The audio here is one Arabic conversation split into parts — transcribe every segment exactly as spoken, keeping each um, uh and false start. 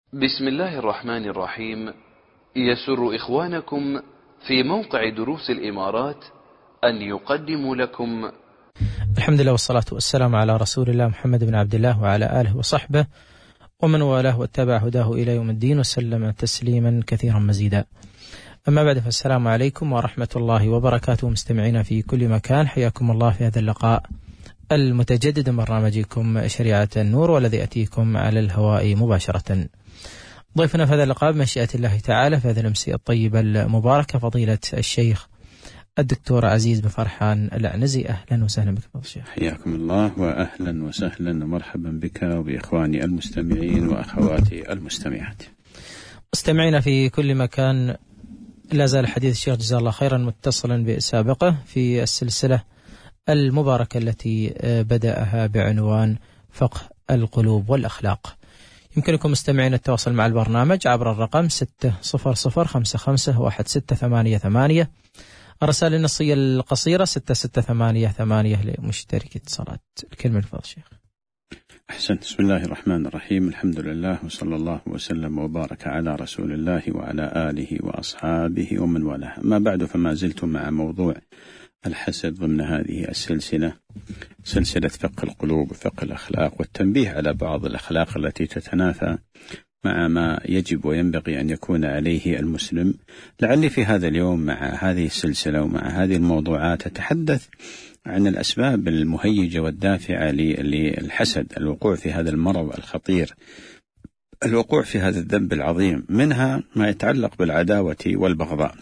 بسم الله الرحمن الرحيم. يسر إخوانكم في موقع دروس الإمارات أن يقدموا لكم الحمد لله والصلاة والسلام على رسول الله محمد بن عبد الله وعلى آله وصحبه ومن والاه واتبع هداه إلى يوم الدين وسلم تسليما كثيرا مزيدا. أما بعد، فالسلام عليكم ورحمة الله وبركاته. مستمعين في كل مكان، حياكم الله في هذا اللقاء المتجدد من برنامجكم شريعة النور، والذي يأتيكم على الهواء مباشرة. ضيفنا في هذا اللقاء بمشيئة الله تعالى في هذا الأمسية الطيبة المباركة فضيلة الشيخ الدكتور عزيز بن فرحان العنزي. أهلا وسهلا بك فضيلة الشيخ. حياكم الله وأهلا وسهلا ومرحبا بك وبإخواني المستمعين وأخواتي المستمعات. مستمعين في كل مكان، لا زال حديث الشيخ جزاه الله خيرا متصلا بسابقه في السلسلة المباركة التي بدأها بعنوان فقه القلوب والأخلاق. يمكنكم مستمعين التواصل مع البرنامج عبر الرقم ستة صفر صفر خمسة خمسة واحد ستة ثمانية ثمانية، الرسائل النصية القصيرة ستة ستة ثمانية ثمانية لمشترك اتصالات. الكلمة لفضل الشيخ. أحسن. بسم الله الرحمن الرحيم، الحمد لله وصلى الله وسلم وبارك على رسول الله وعلى آله وأصحابه ومن والاه. ما بعد، فما زلت مع موضوع الحسد ضمن هذه السلسلة، سلسلة فقه القلوب وفقه الأخلاق، والتنبيه على بعض الأخلاق التي تتنافى مع ما يجب وينبغي أن يكون عليه المسلم. لعلي في هذا اليوم مع هذه السلسلة ومع هذه الموضوعات أتحدث عن الأسباب المهيجة والدافعة للحسد، الوقوع في هذا المرض الخطير، الوقوع في هذا الذنب العظيم. منها ما يتعلق بالعداوة والبغضاء.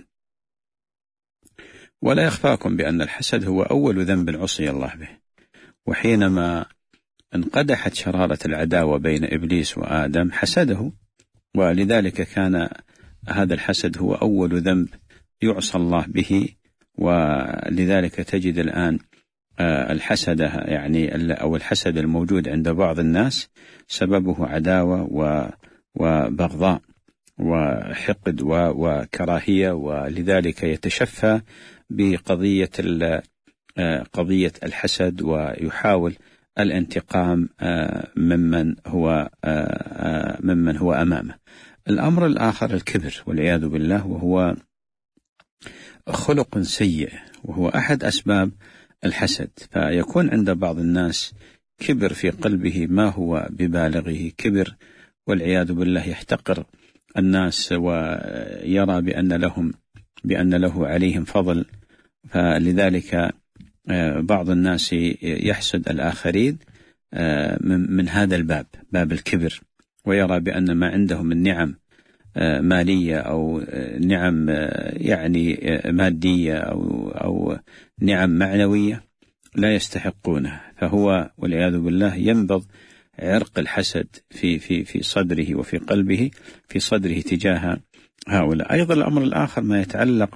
ولا يخفاكم بأن الحسد هو أول ذنب عصي الله به، وحينما انقدحت شرارة العداوة بين إبليس وآدم حسده، ولذلك كان هذا الحسد هو أول ذنب يعصى الله به. ولذلك تجد الآن الحسد يعني أو الحسد الموجود عند بعض الناس سببه عداوة وبغضاء وحقد وكراهية، ولذلك يتشفى بقضية قضية الحسد ويحاول الانتقام ممن هو ممن هو أمامه. الأمر الآخر الكبر والعياذ بالله، وهو خلق سيء، وهو أحد أسباب الحسد. فيكون عند بعض الناس كبر في قلبه ما هو ببالغه، كبر والعياذ بالله، يحتقر الناس ويرى بأن لهم بأن له عليهم فضل. فلذلك بعض الناس يحسد الآخرين من هذا الباب، باب الكبر، ويرى بأن ما عندهم من نعم مالية أو نعم يعني مادية أو أو نعم معنوية لا يستحقونها، فهو والعياذ بالله ينبض عرق الحسد في في في صدره وفي قلبه في صدره تجاه هؤلاء. أيضا الأمر الآخر ما يتعلق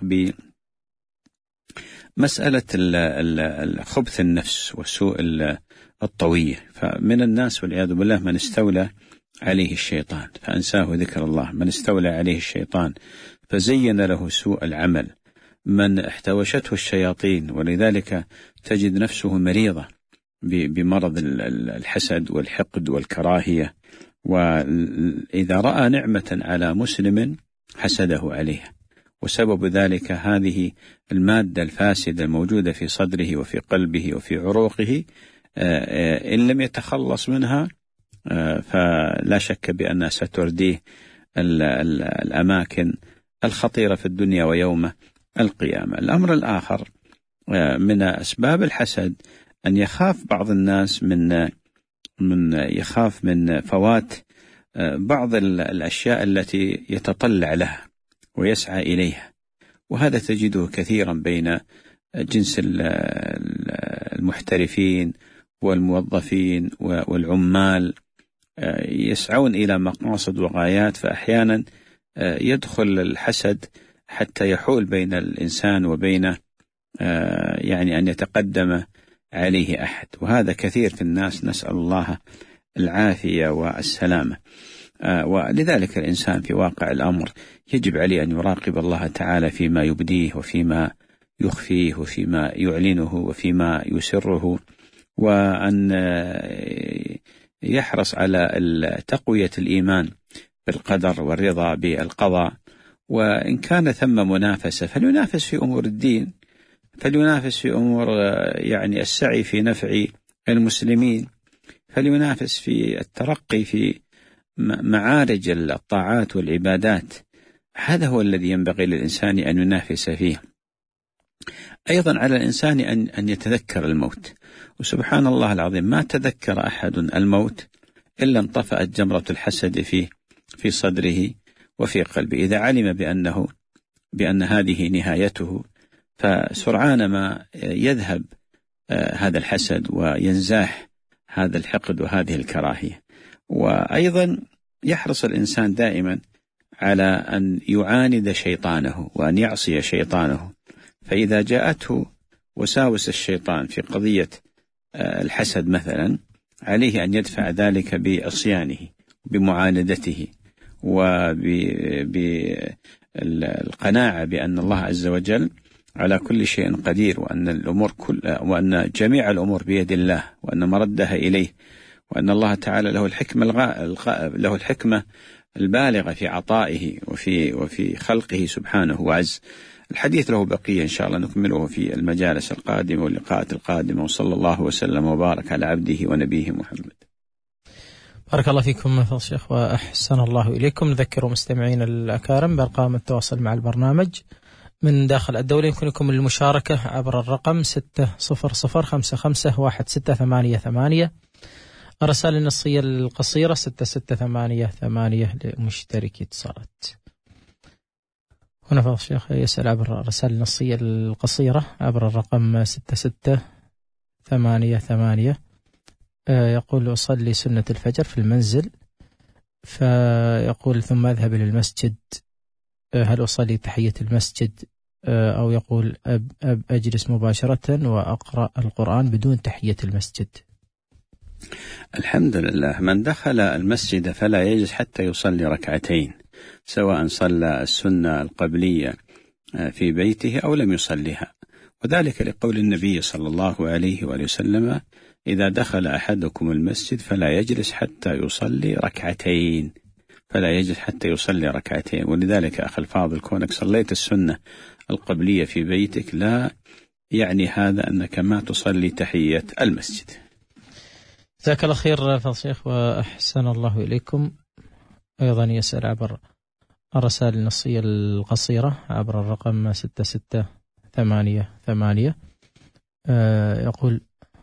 بمسألة خبث النفس وسوء الطوية. فمن الناس والعياذ بالله من استولى عليه الشيطان فأنساه ذكر الله، من استولى عليه الشيطان فزين له سوء العمل، من احتوشته الشياطين، ولذلك تجد نفسه مريضة بمرض الحسد والحقد والكراهية. وإذا رأى نعمة على مسلم حسده عليها، وسبب ذلك هذه المادة الفاسدة الموجودة في صدره وفي قلبه وفي عروقه، إن لم يتخلص منها فلا شك بأنها سترديه الأماكن الخطيرة في الدنيا ويوم القيامة. الأمر الآخر من أسباب الحسد أن يخاف بعض الناس من من يخاف من فوات بعض الأشياء التي يتطلع لها ويسعى إليها، وهذا تجده كثيرا بين جنس المحترفين والموظفين والعمال، يسعون إلى مقاصد وغايات، فأحيانا يدخل الحسد حتى يحول بين الإنسان وبين يعني أن يتقدم عليه أحد، وهذا كثير في الناس، نسأل الله العافية والسلامة. ولذلك الإنسان في واقع الأمر يجب عليه أن يراقب الله تعالى فيما يبديه وفيما يخفيه وفيما يعلنه وفيما يسره، وأن يحرص على تقوية الإيمان بالقدر والرضا بالقضاء. وإن كان ثم منافسة فلينافس في أمور الدين، فلينافس في أمور يعني السعي في نفع المسلمين، فلينافس في الترقي في معارج الطاعات والعبادات. هذا هو الذي ينبغي للإنسان أن ينافس فيه. أيضا على الإنسان أن أن يتذكر الموت، وسبحان الله العظيم ما تذكر أحد الموت إلا انطفأت جمرة الحسد فيه في صدره وفي قلبه. إذا علم بأنه بأن هذه نهايته فسرعان ما يذهب هذا الحسد وينزاح هذا الحقد وهذه الكراهية. وأيضا يحرص الإنسان دائما على أن يعاند شيطانه وأن يعصي شيطانه، فإذا جاءته وساوس الشيطان في قضية الحسد مثلا عليه أن يدفع ذلك بعصيانه بمعاندته وبالقناعة بأن الله عز وجل على كل شيء قدير، وأن الأمور كل وأن جميع الأمور بيد الله، وأن مردها إليه، وأن الله تعالى له الحكمة الغ... له الحكمة البالغة في عطائه وفي وفي خلقه سبحانه وعز. الحديث له بقية إن شاء الله نكمله في المجالس القادمة واللقاءات القادمة، وصلى الله وسلم وبارك على عبده ونبيه محمد. بارك الله فيكم فضل الشيخ وأحسن الله إليكم. نذكر مستمعين الأكارم بأرقام التواصل مع البرنامج من داخل الدولة. يمكنكم المشاركة عبر الرقم ستة صفر صفر خمسة خمسة واحد ستة ثمانية ثمانية، الرسائل النصية القصيرة ستة ستة ثمانية ثمانية لمشتركي اتصالات. هنا فضل الشيخ يسأل عبر الرسائل النصية القصيرة عبر الرقم ستة ستة ثمانية ثمانية، يقول أصلي سنة الفجر في المنزل، فيقول ثم أذهب إلى المسجد، هل أصلي تحية المسجد أو يقول أب أب أجلس مباشرة وأقرأ القرآن بدون تحية المسجد؟ الحمد لله، من دخل المسجد فلا يجلس حتى يصلي ركعتين، سواء صلى السنة القبلية في بيته أو لم يصليها، وذلك لقول النبي صلى الله عليه وآله وسلم: إذا دخل أحدكم المسجد فلا يجلس حتى يصلي ركعتين، فلا يجلس حتى يصلي ركعتين. ولذلك أخي الفاضل، كونك صليت السنة القبلية في بيتك لا يعني هذا أنك ما تصلي تحية المسجد. جزاك الله خير فضل الشيخ وأحسن الله إليكم. أيضا يسأل عبر الرسائل النصية القصيرة عبر الرقم ستة ستة ثمانية ثمانية، آه يقول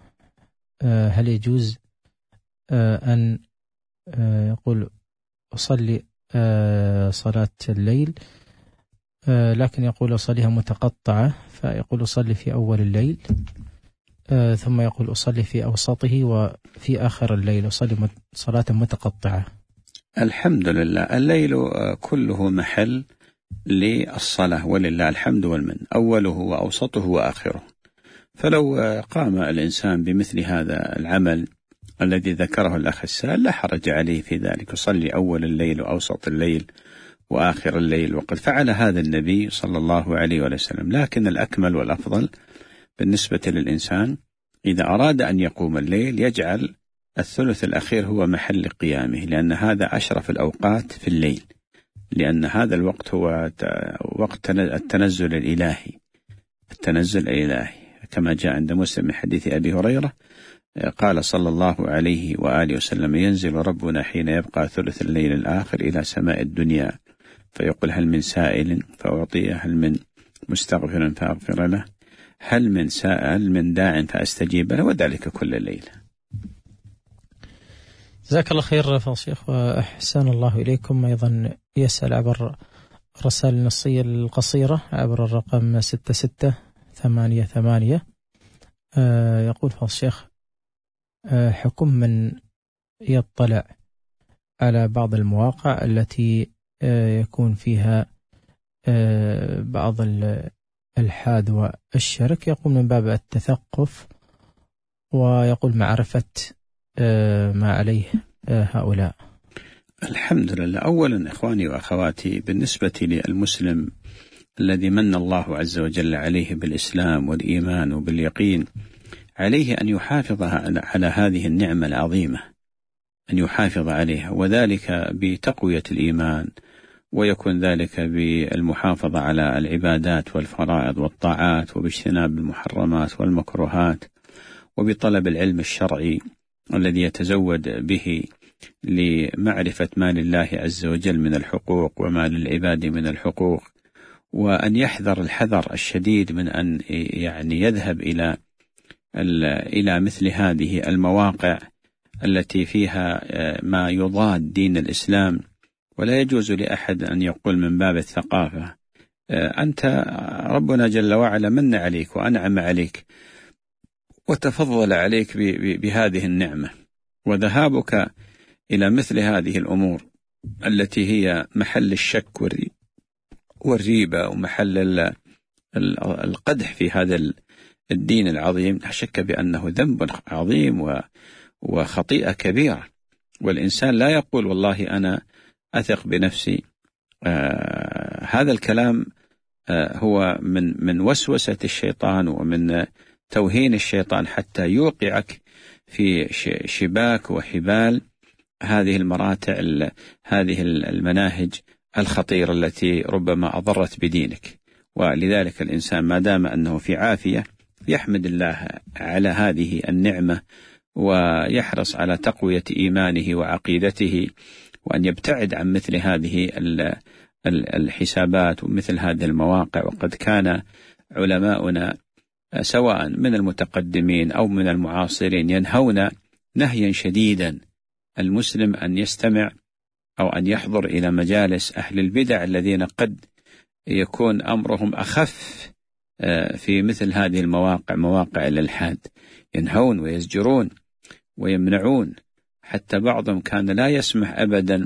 آه هل يجوز آه أن آه يقول أصلي آه صلاة الليل، آه لكن يقول أصليها متقطعة، فيقول أصلي في أول الليل آه ثم يقول أصلي في أوسطه وفي آخر الليل، أصلي صلاة متقطعة. الحمد لله، الليل كله محل للصلاة ولله الحمد والمن، أوله وأوسطه وآخره. فلو قام الإنسان بمثل هذا العمل الذي ذكره الأخ السائل لا حرج عليه في ذلك، يصلي أول الليل وأوسط الليل وآخر الليل، وقد فعل هذا النبي صلى الله عليه وسلم. لكن الأكمل والأفضل بالنسبة للإنسان إذا أراد أن يقوم الليل يجعل الثلث الأخير هو محل قيامه، لأن هذا أشرف الأوقات في الليل، لأن هذا الوقت هو وقت التنزل الإلهي، التنزل الإلهي كما جاء عند مسلم من حديث أبي هريرة قال صلى الله عليه وآله وسلم: ينزل ربنا حين يبقى ثلث الليل الآخر إلى سماء الدنيا فيقول: هل من سائل فأعطيه، هل من مستغفر فأغفر له، هل من سائل من داع فأستجيب له، وذلك كل ليلة. جزاك الله خير فضل الشيخ وأحسن الله إليكم. أيضا يسأل عبر الرسائل النصية القصيرة عبر الرقم ستة ستة ثمانية ثمانية، آه يقول فضل الشيخ: آه حكم من يطلع على بعض المواقع التي آه يكون فيها آه بعض الإلحاد والشرك، يقول من باب التثقف ويقول معرفة آه ما عليه آه هؤلاء. الحمد لله، أولا إخواني وأخواتي، بالنسبة للمسلم الذي من الله عز وجل عليه بالإسلام والإيمان وباليقين، عليه أن يحافظ على هذه النعمة العظيمة أن يحافظ عليها، وذلك بتقوية الإيمان، ويكون ذلك بالمحافظة على العبادات والفرائض والطاعات، وباجتناب المحرمات والمكروهات، وبطلب العلم الشرعي الذي يتزود به لمعرفة ما لله عز وجل من الحقوق وما للعباد من الحقوق، وأن يحذر الحذر الشديد من أن يعني يذهب إلى إلى مثل هذه المواقع التي فيها ما يضاد دين الإسلام. ولا يجوز لأحد أن يقول من باب الثقافة أنت ربنا جل وعلا من عليك وأنعم عليك وتفضل عليك بهذه النعمة، وذهابك إلى مثل هذه الأمور التي هي محل الشك والريبة ومحل القدح في هذا الدين العظيم، لا شك بأنه ذنب عظيم وخطيئة كبيرة. والإنسان لا يقول والله أنا أثق بنفسي. آه هذا الكلام آه هو من من وسوسة الشيطان ومن توهين الشيطان حتى يوقعك في شباك وحبال هذه المراتع، هذه المناهج الخطيرة التي ربما أضرت بدينك. ولذلك الإنسان ما دام أنه في عافية يحمد الله على هذه النعمة، ويحرص على تقوية إيمانه وعقيدته، وأن يبتعد عن مثل هذه الحسابات ومثل هذه المواقع. وقد كان علماؤنا سواء من المتقدمين أو من المعاصرين ينهون نهيا شديدا المسلم أن يستمع أو أن يحضر إلى مجالس أهل البدع الذين قد يكون أمرهم أخف في مثل هذه المواقع، مواقع الإلحاد. ينهون ويزجرون ويمنعون، حتى بعضهم كان لا يسمح أبدا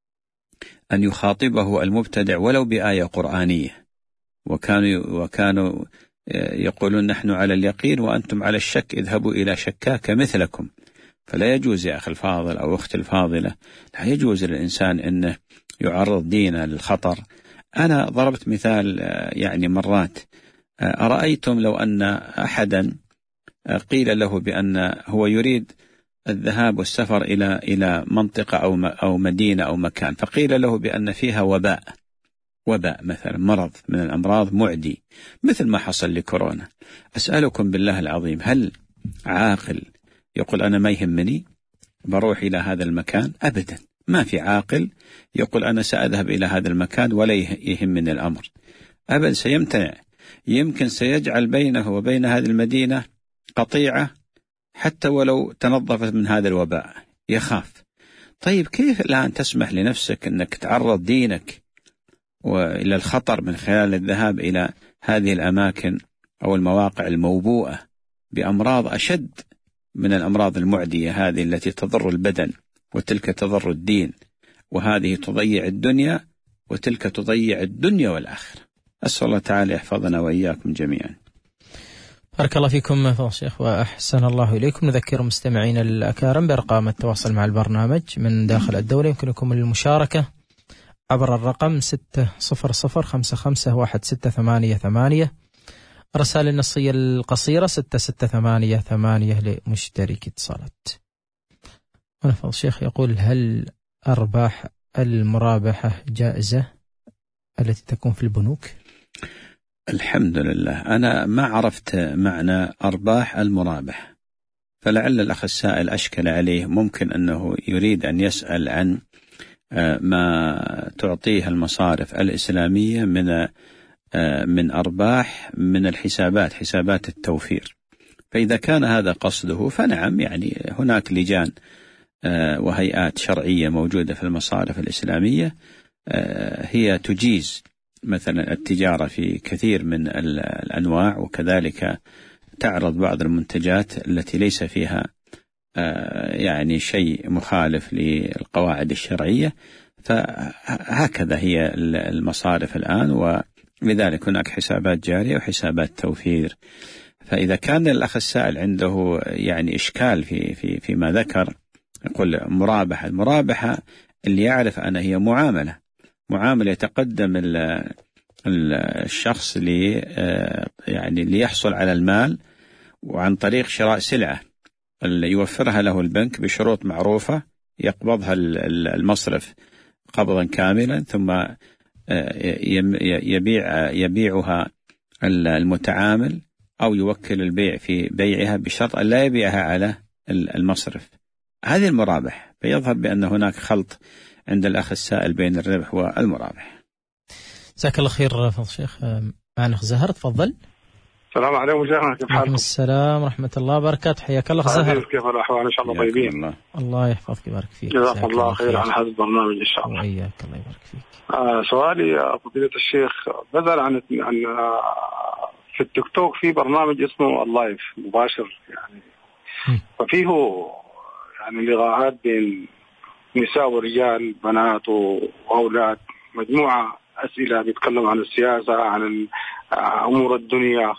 أن يخاطبه المبتدع ولو بآية قرآنية، وكانوا وكانوا يقولون نحن على اليقين وأنتم على الشك، اذهبوا إلى شكاك مثلكم. فلا يجوز يا أخي الفاضل أو أختي الفاضلة، لا يجوز للإنسان أنه يعرض دينه للخطر. أنا ضربت مثال يعني مرات، أرأيتم لو أن أحدا قيل له بأن هو يريد الذهاب والسفر إلى إلى منطقة أو أو مدينة أو مكان، فقيل له بأن فيها وباء وباء مثلا مرض من الأمراض معدي مثل ما حصل لكورونا. أسألكم بالله العظيم، هل عاقل يقول أنا ما يهمني بروح إلى هذا المكان؟ أبدا، ما في عاقل يقول أنا سأذهب إلى هذا المكان ولا يهمني الأمر، أبدا، سيمتنع. يمكن سيجعل بينه وبين هذه المدينة قطيعة حتى ولو تنظفت من هذا الوباء، يخاف. طيب كيف الآن تسمح لنفسك أنك تعرض دينك وإلى الخطر من خلال الذهاب إلى هذه الأماكن أو المواقع الموبوءة بأمراض أشد من الأمراض المعدية هذه التي تضر البدن، وتلك تضر الدين، وهذه تضيع الدنيا وتلك تضيع الدنيا والآخرة. أسأل الله تعالى يحفظنا وإياكم جميعا. بارك الله فيكم فضل الشيخ وأحسن الله إليكم. نذكر مستمعين الأكارم بأرقام التواصل مع البرنامج من داخل الدولة. يمكنكم المشاركة عبر الرقم ستة صفر صفر خمسة خمسة واحد ستة ثمانية ثمانية، الرسالة النصية القصيرة ستة ستة ثمانية ثمانية لمشترك اتصالات. هنا فضل الشيخ يقول: هل أرباح المرابحة جائزة التي تكون في البنوك؟ الحمد لله، أنا ما عرفت معنى أرباح المرابح، فلعل الأخ السائل أشكل عليه، ممكن أنه يريد أن يسأل عن ما تعطيه المصارف الإسلامية من من أرباح من الحسابات، حسابات التوفير. فإذا كان هذا قصده فنعم، يعني هناك لجان وهيئات شرعية موجودة في المصارف الإسلامية هي تجيز مثلا التجارة في كثير من الأنواع، وكذلك تعرض بعض المنتجات التي ليس فيها يعني شيء مخالف للقواعد الشرعية. فهكذا هي المصارف الآن، ولذلك هناك حسابات جارية وحسابات توفير. فإذا كان الأخ السائل عنده يعني إشكال في في فيما ذكر، يقول مرابحة، المرابحة اللي يعرف أنها هي معاملة معاملة يتقدم الشخص لي يعني ليحصل على المال وعن طريق شراء سلعة اللي يوفرها له البنك بشروط معروفة، يقبضها المصرف قبضا كاملا، ثم يبيع يبيعها المتعامل أو يوكل البيع في بيعها بشرط أن لا يبيعها على المصرف. هذه المرابح. فيظهر بأن هناك خلط عند الأخ السائل بين الربح والمرابح. جزاك الله خير فضل الشيخ. معنا أخ زهر، تفضل. السلام عليكم شيخنا، كيف حالكم؟ السلام ورحمة الله وبركاته، حياك الله أخ زهر. كيف الأحوال؟ إن شاء الله طيبين. الله. الله يحفظك ويبارك فيك. جزاك الله خير عن هذا البرنامج إن شاء الله. وإياك، الله يبارك فيك. آه سؤالي يا فضيلة الشيخ، بدل عن عن آه في التيك توك في برنامج اسمه اللايف مباشر يعني، م. ففيه يعني لقاءات بين نساء ورجال، بنات وأولاد، مجموعة أسئلة بيتكلم عن السياسة، عن أمور الدنيا.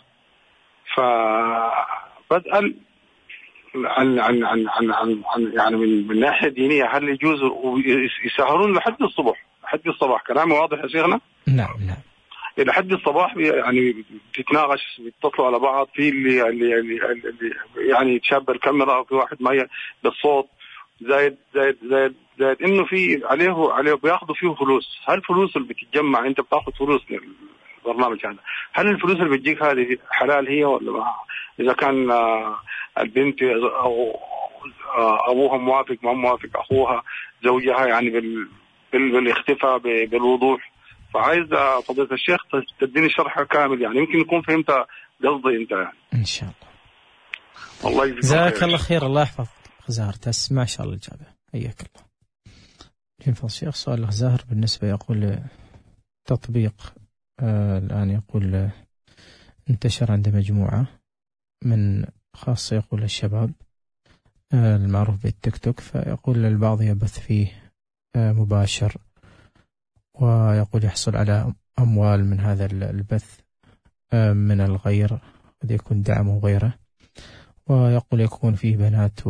فبسأل عن عن عن عن, عن يعني من, من ناحية دينية، هل يجوز يسهرون لحد الصبح؟ لحد الصباح. كلامي واضح يا شيخنا؟ نعم نعم. إلى حد الصباح يعني بتتناقش، بيتصلوا على بعض، في اللي, اللي, اللي, اللي يعني يتشابه الكاميرا، وفي واحد ما بالصوت، زايد زايد زايد زايد إنه في عليه عليه بياخذوا فيه فلوس. هل الفلوس اللي بتتجمع أنت بتاخذ فلوس من البرنامج هذا، هل الفلوس اللي بتجيك هذه حلال هي ولا ما؟ إذا كان البنت أو أبوها موافق ما موافق، أخوها زوجها يعني بال بالاختفاء بالوضوح. فعايز فضيلة الشيخ تديني شرح كامل، يعني يمكن يكون فهمت قصدي أنت يعني. إن شاء الله. الله يجزاك جزاك الله خير. الله يحفظك زهر، تسمع إن شاء الله الإجابة. حياك الله. الحين فضل الشيخ سؤال الأخ زهر بالنسبة يقول تطبيق آه الآن يقول آه انتشر عند مجموعة من خاصة يقول الشباب آه المعروف بالتيك توك، فيقول البعض يبث فيه آه مباشر، ويقول يحصل على أموال من هذا البث آه من الغير، قد يكون دعم وغيره، ويقول يكون فيه بنات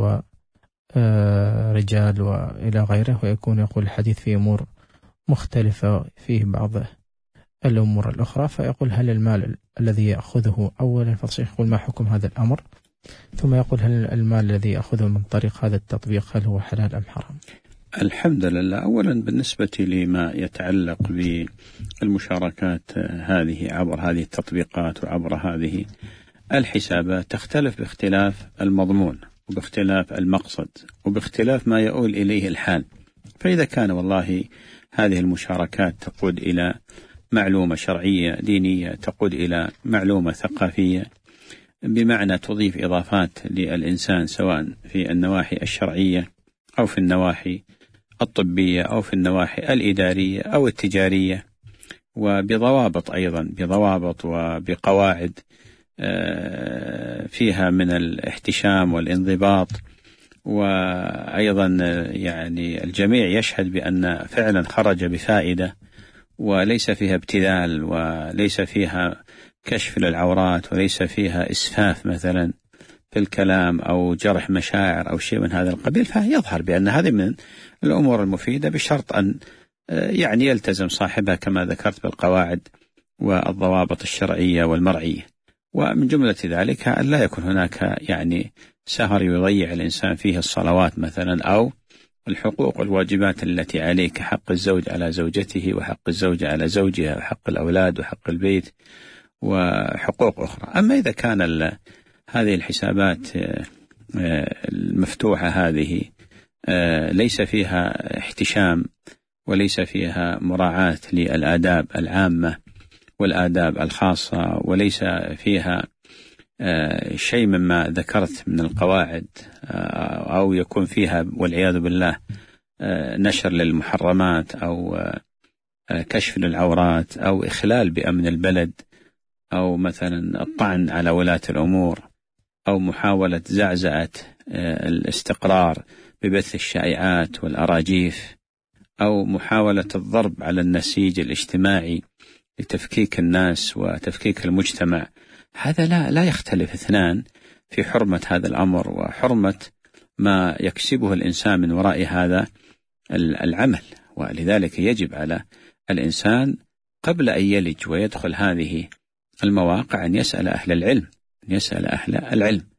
ورجال وإلى غيره، ويكون يقول الحديث في أمور مختلفة فيه بعض الأمور الأخرى. فيقول هل المال الذي يأخذه أولا فالشيخ يقول ما حكم هذا الأمر، ثم يقول هل المال الذي يأخذه من طريق هذا التطبيق هل هو حلال أم حرام؟ الحمد لله. أولا بالنسبة لما يتعلق بالمشاركات هذه عبر هذه التطبيقات وعبر هذه الحسابات، تختلف باختلاف المضمون وباختلاف المقصد وباختلاف ما يؤول إليه الحال. فإذا كان والله هذه المشاركات تقود إلى معلومة شرعية دينية، تقود إلى معلومة ثقافية، بمعنى تضيف إضافات للإنسان سواء في النواحي الشرعية أو في النواحي الطبية أو في النواحي الإدارية أو التجارية، وبضوابط أيضا بضوابط وبقواعد فيها من الاحتشام والانضباط، وأيضا يعني الجميع يشهد بأن فعلا خرج بفائدة، وليس فيها ابتذال، وليس فيها كشف للعورات، وليس فيها إسفاف مثلا في الكلام أو جرح مشاعر أو شيء من هذا القبيل. فيظهر بأن هذه من الأمور المفيدة، بشرط أن يعني يلتزم صاحبها كما ذكرت بالقواعد والضوابط الشرعية والمرعية. ومن جملة ذلك أن لا يكون هناك يعني سهر يضيع الإنسان فيه الصلوات مثلا، أو الحقوق والواجبات التي عليه كحق الزوج على زوجته، وحق الزوجة على زوجها، وحق الأولاد، وحق البيت، وحقوق أخرى. أما إذا كان هذه الحسابات المفتوحة هذه ليس فيها احتشام، وليس فيها مراعاة للآداب العامة والآداب الخاصة، وليس فيها شيء مما ذكرت من القواعد، أو يكون فيها والعياذ بالله نشر للمحرمات، أو كشف للعورات، أو إخلال بأمن البلد، أو مثلا الطعن على ولاة الأمور، أو محاولة زعزعة الاستقرار ببث الشائعات والأراجيف، أو محاولة الضرب على النسيج الاجتماعي لتفكيك الناس وتفكيك المجتمع. هذا لا لا يختلف اثنان في حرمة هذا الأمر وحرمة ما يكسبه الإنسان من وراء هذا العمل. ولذلك يجب على الإنسان قبل أن يلج ويدخل هذه المواقع أن يسأل أهل العلم، أن يسأل أهل العلم.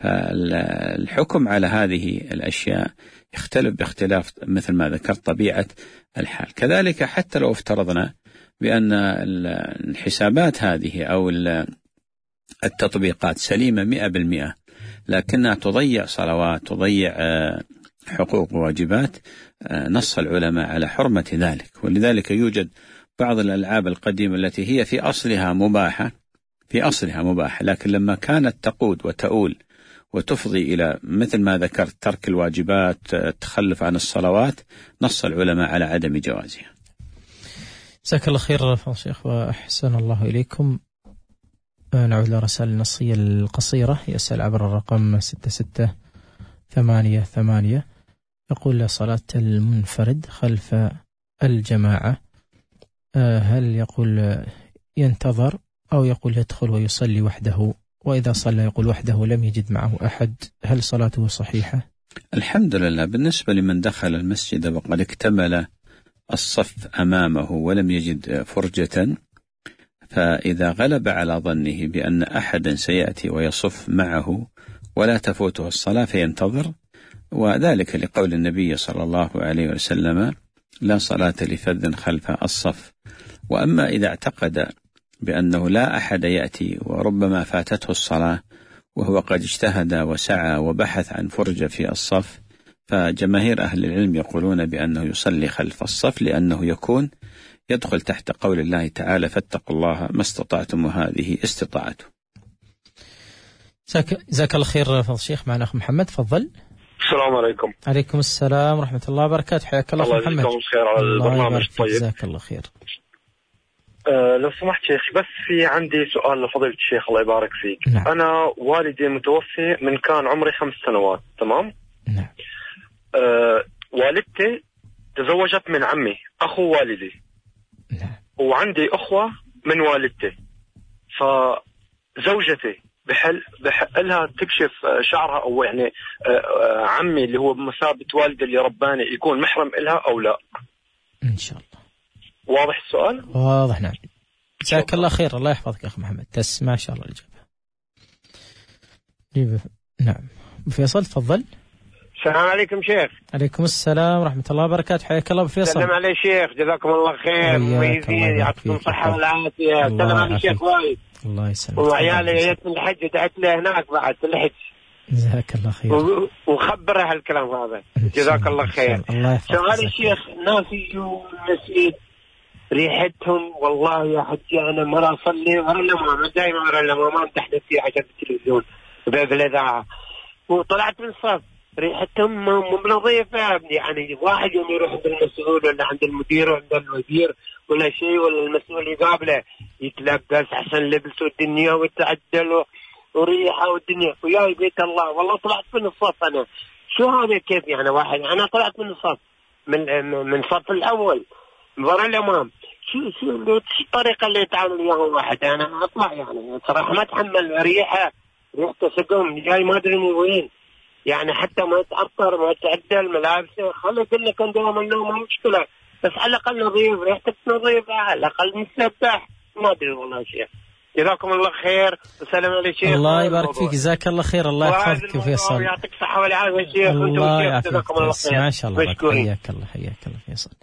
فالحكم على هذه الأشياء يختلف باختلاف مثل ما ذكرت طبيعة الحال. كذلك حتى لو افترضنا بأن الحسابات هذه أو التطبيقات سليمة مئة بالمئة لكنها تضيع صلوات، تضيع حقوق وواجبات، نص العلماء على حرمة ذلك. ولذلك يوجد بعض الألعاب القديمة التي هي في أصلها مباحة في أصلها مباحة لكن لما كانت تقود وتؤول وتفضي إلى مثل ما ذكرت ترك الواجبات، التخلف عن الصلوات، نص العلماء على عدم جوازها. جزاك الله خير فضل الشيخ وأحسن الله إليكم. نعود للرسائل النصية القصيرة. يسأل عبر الرقم ستة ستة ثمانية ثمانية، يقول صلاة المنفرد خلف الجماعة هل يقول ينتظر أو يقول يدخل ويصلي وحده؟ وإذا صلى يقول وحده لم يجد معه أحد، هل صلاته صحيحة؟ الحمد لله. بالنسبة لمن دخل المسجد وقد اكتمل الصف أمامه ولم يجد فرجة، فإذا غلب على ظنه بأن أحدا سيأتي ويصف معه ولا تفوته الصلاة فينتظر، وذلك لقول النبي صلى الله عليه وسلم لا صلاة لفذ خلف الصف. وأما إذا اعتقد بأنه لا أحد يأتي وربما فاتته الصلاة وهو قد اجتهد وسعى وبحث عن فرجة في الصف، فجماهير أهل العلم يقولون بأنه يصلي خلف الصف لأنه يكون يدخل تحت قول الله تعالى فاتقوا الله ما استطعتم وهذه استطاعته. جزاك الله خير فضل الشيخ. معنا أخ محمد، تفضل. السلام عليكم. عليكم السلام ورحمة الله وبركاته. حياك الله أخ محمد. الله يجزاكم خير على البرنامج الطيب. جزاك الله خير. أه لو سمحت شيخ، بس في عندي سؤال لفضيلة الشيخ الله يبارك فيك. نعم. أنا والدي متوفي من كان عمري خمس سنوات، تمام؟ نعم. أه والدتي تزوجت من عمي أخو والدي. نعم. وعندي أخوة من والدتي، فزوجتي بحل بحق لها تكشف شعرها أو يعني عمي اللي هو بمثابة والدي اللي رباني يكون محرم إلها أو لا؟ إن شاء الله. واضح السؤال؟ واضح. نعم. جزاك الله خير. الله يحفظك يا أخ محمد. تس ما شاء الله الإجابة. نعم. فيصل تفضل. السلام عليكم شيخ. عليكم السلام ورحمة الله وبركاته. حياك الله بفيصل. سلام علي شيخ، جزاكم الله خير. مميزين، يعطيكم الصحة والعافية. سلام علي شيخ وايد. الله يسلمك. وعيالي جيت من الحج دعت له هناك بعد في الحج. جزاك الله خير. وخبره هالكلام هذا. جزاك الله خير. سؤالي الشيخ، ناس يجوا المسجد ريحتهم والله يا حجي أنا مرة أصلي ورا الإمام، دائما ورا الإمام ما امتحنت فيه عشان التلفزيون باب الإذاعة، وطلعت من الصف ريحتهم مو نظيفة. يعني واحد يوم يروح عند المسؤول ولا عند المدير ولا عند الوزير ولا شيء ولا المسؤول يقابله يتلبس عشان لبسه الدنيا ويتعدل وريحة والدنيا وياي بيت الله. والله طلعت من الصف أنا. شو هذا كيف يعني واحد أنا طلعت من الصف من من الصف الأول ورا الإمام. شو شو الطريقة اللي يتعامل وياها واحد؟ أنا أطلع يعني صراحة ما أتحمل ريحة ريحته سقم جاي ما أدري من وين. يعني حتى ما يتعطر ما يتعدل ملابسه خلي يقول لك عندهم النوم ما مشكلة، بس على الأقل نظيف ريحتك نظيفة على الأقل مسبح. ما أدري والله شيخ. جزاكم الله خير. السلام عليكم شيخ. الله يبارك فيك. جزاك الله خير. الله يحفظك فيصل. يعطيك الصحة والعافية شيخ. الله يعافيك. ما شاء الله. حياك الله حياك الله فيصل.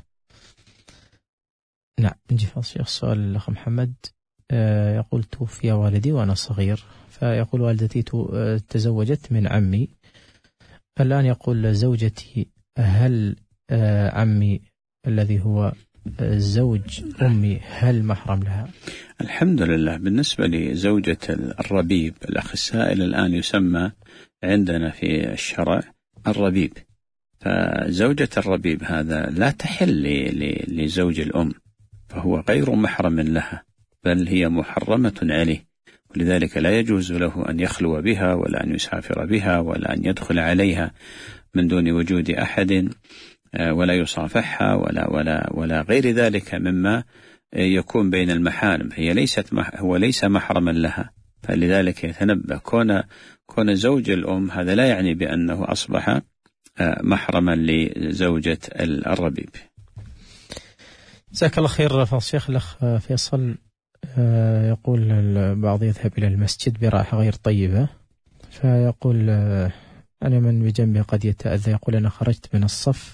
نعم. نجي فضل الشيخ سؤال الأخ محمد. يقول توفي والدي وأنا صغير، فيقول والدتي تزوجت من عمي، الآن يقول زوجتي هل عمي الذي هو زوج أمي هل محرم لها؟ الحمد لله. بالنسبة لزوجة الربيب، الأخ السائل الآن يسمى عندنا في الشرع الربيب، فزوجة الربيب هذا لا تحل لزوج الأم، فهو غير محرم لها بل هي محرمة عليه، ولذلك لا يجوز له أن يخلو بها ولا أن يسافر بها ولا أن يدخل عليها من دون وجود أحد ولا يصافحها ولا ولا ولا غير ذلك مما يكون بين المحارم. هي ليست هو ليس محرما لها، فلذلك يتنبه كون كون زوج الأم هذا لا يعني بأنه أصبح محرما لزوجة الربيب. جزاك الله خير فضل الشيخ. الأخ فيصل يقول البعض يذهب إلى المسجد برائحة غير طيبة، فيقول أنا من بجنبي قد يتأذى، يقول أنا خرجت من الصف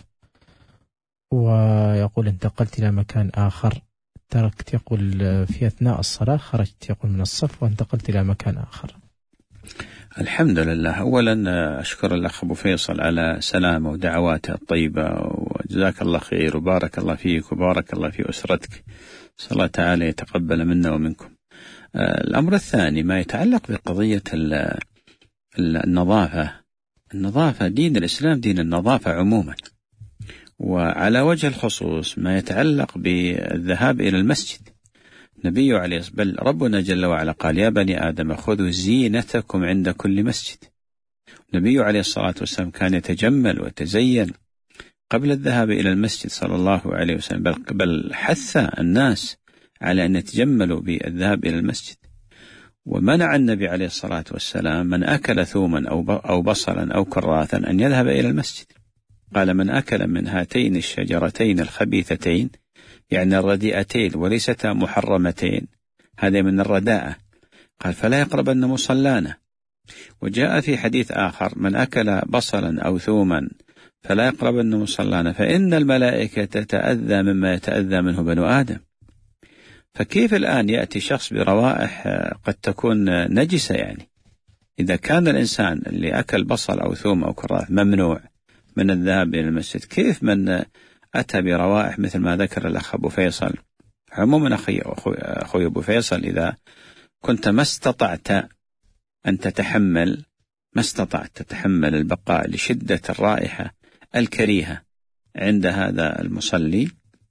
ويقول انتقلت إلى مكان آخر، تركت يقول في أثناء الصلاة خرجت يقول من الصف وانتقلت إلى مكان آخر. الحمد لله. أولا أشكر الأخ أبو فيصل على سلامه ودعواته الطيبة، وجزاك الله خير وبارك الله فيك وبارك الله في أسرتك، صلى الله تعالى يتقبل منا ومنكم. الأمر الثاني ما يتعلق بقضية النظافة. النظافة دين الإسلام دين النظافة عموما، وعلى وجه الخصوص ما يتعلق بالذهاب إلى المسجد. النبي عليه الصلاة والسلام بل ربنا جل وعلا قال يا بني آدم خذوا زينتكم عند كل مسجد. النبي عليه الصلاة والسلام كان يتجمل وتزين قبل الذهاب إلى المسجد صلى الله عليه وسلم، بل, بل حث الناس على أن يتجملوا بالذهاب إلى المسجد. ومنع النبي عليه الصلاة والسلام من أكل ثوما أو بصلا أو كراثا أن يذهب إلى المسجد. قال من أكل من هاتين الشجرتين الخبيثتين، يعني الرديئتين وليستا محرمتين، هذا من الرداءة، قال فلا يقربن مصلانا. وجاء في حديث آخر من أكل بصلا أو ثوما فلا يقربن مصلانا فإن الملائكة تتأذى مما يتأذى منه بنو آدم. فكيف الآن يأتي شخص بروائح قد تكون نجسة؟ يعني إذا كان الإنسان اللي أكل بصل أو ثوم أو كراث ممنوع من الذهاب إلى المسجد، كيف من أتى بروائح مثل ما ذكر الأخ أبو فيصل؟ عموما أخي, أخي أبو فيصل، إذا كنت ما استطعت أن تتحمل ما استطعت تتحمل البقاء لشدة الرائحة الكريهة عند هذا المصلي،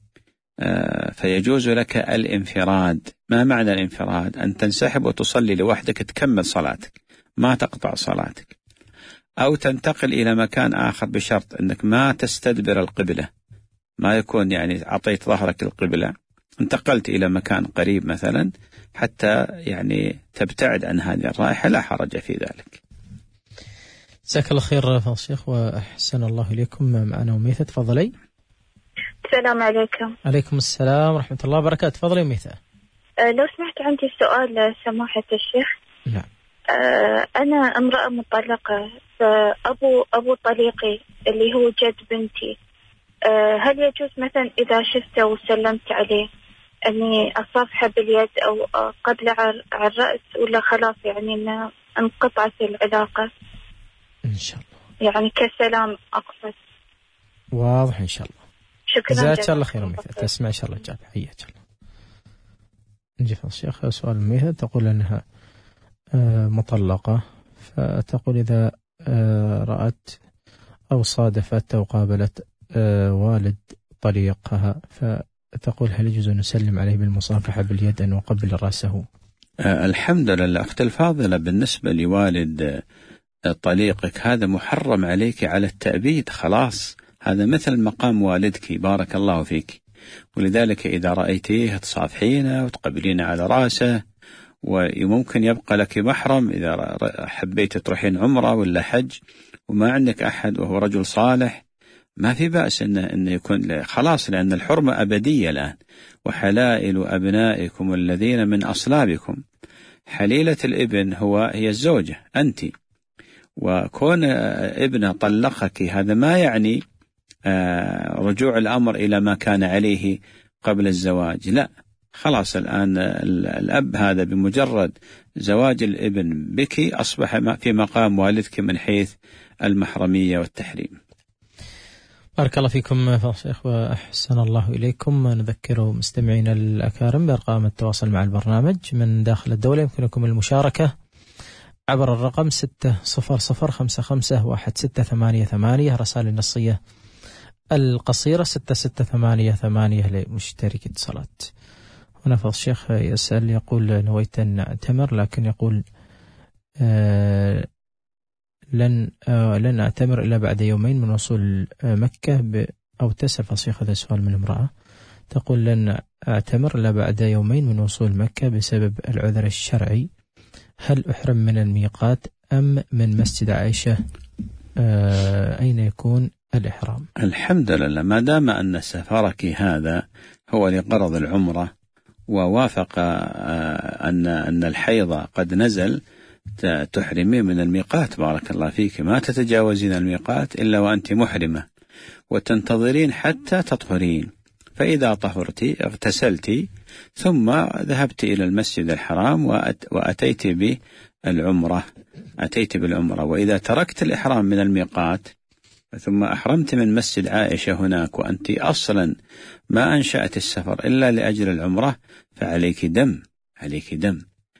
فيجوز لك الانفراد. ما معنى الانفراد؟ أن تنسحب وتصلي لوحدك تكمل صلاتك ما تقطع صلاتك، أو تنتقل إلى مكان آخر بشرط أنك ما تستدبر القبلة، ما يكون يعني عطيت ظهرك القبلة، انتقلت إلى مكان قريب مثلا حتى يعني تبتعد عن هذه الرائحة، لا حرج في ذلك. جزاك الله خير فضل الشيخ وأحسن الله إليكم. معنا أميثة، تفضلي. السلام عليكم. عليكم السلام ورحمة الله وبركاته. تفضلي أميثة. أه لو سمحت عندي سؤال سماحة الشيخ. نعم. أه أنا امرأة مطلقة، فأبو أبو طليقي اللي هو جد بنتي، أه هل يجوز مثلا إذا شفته وسلمت عليه أني أصافحه باليد أو قبل على الرأس، ولا خلاص يعني أن انقطعت العلاقة؟ إن شاء الله. يعني كسلام أقصد. واضح إن شاء الله. شكرا جزاك الله خير أميثة. تسمع إن شاء الله الجواب. حياك الله. نجي في الشيخ سؤال أميثة، تقول أنها مطلقة، فتقول إذا رأت أو صادفت أو قابلت والد طليقها، فتقول هل يجوز أن نسلم عليه بالمصافحة باليد أن نقبل رأسه؟ الحمد لله. أختي الفاضلة، بالنسبة لوالد طليقك هذا محرم عليك على التأبيد، خلاص هذا مثل مقام والدك، بارك الله فيك. ولذلك إذا رأيتيه تصافحينه وتقبلين على رأسه، وممكن يبقى لك محرم إذا حبيت تروحين عمرة ولا حج وما عندك أحد وهو رجل صالح، ما في بأس إنه, إنه يكون خلاص، لأن الحرمة أبدية الآن. وحلائل أبنائكم الذين من أصلابكم، حليلة الابن هو هي الزوجة أنت، وكون ابنه طلقك هذا ما يعني رجوع الأمر إلى ما كان عليه قبل الزواج، لا، خلاص الآن الأب هذا بمجرد زواج الابن بك أصبح في مقام والدك من حيث المحرمية والتحريم. بارك الله فيكم فضل الشيخ وأحسن الله إليكم. نذكر مستمعين الأكارم بأرقام التواصل مع البرنامج من داخل الدولة. يمكنكم المشاركة عبر الرقم ستة صفر صفر خمسة خمسة واحد ستة ثمانية ثمانية، رسائل النصية القصيرة ستة ستة ثمانية ثمانية لمشترك اتصالات. هنا فضل الشيخ يسأل، يقول نويت أن أعتمر، لكن يقول آه لن آه لن أعتمر إلا بعد يومين من وصول آه مكة ب أو تسأل فضل الشيخ، هذا سؤال من امرأة تقول لن أعتمر إلا بعد يومين من وصول مكة بسبب العذر الشرعي، هل أحرم من الميقات أم من مسجد عائشة؟ آه أين يكون الإحرام؟ الحمد لله، ما دام أن سفرك هذا هو لغرض العمرة ووافق أن أن الحيض قد نزل، تحرمين من الميقات بارك الله فيك، ما تتجاوزين الميقات إلا وأنت محرمة، وتنتظرين حتى تطهرين، فإذا طهرتي اغتسلتي ثم ذهبت إلى المسجد الحرام وأتيت بالعمرة أتيت بالعمرة وإذا تركت الإحرام من الميقات ثم أحرمت من مسجد عائشة هناك وأنت أصلا ما أنشأت السفر إلا لأجل العمرة، فعليك دم عليك دم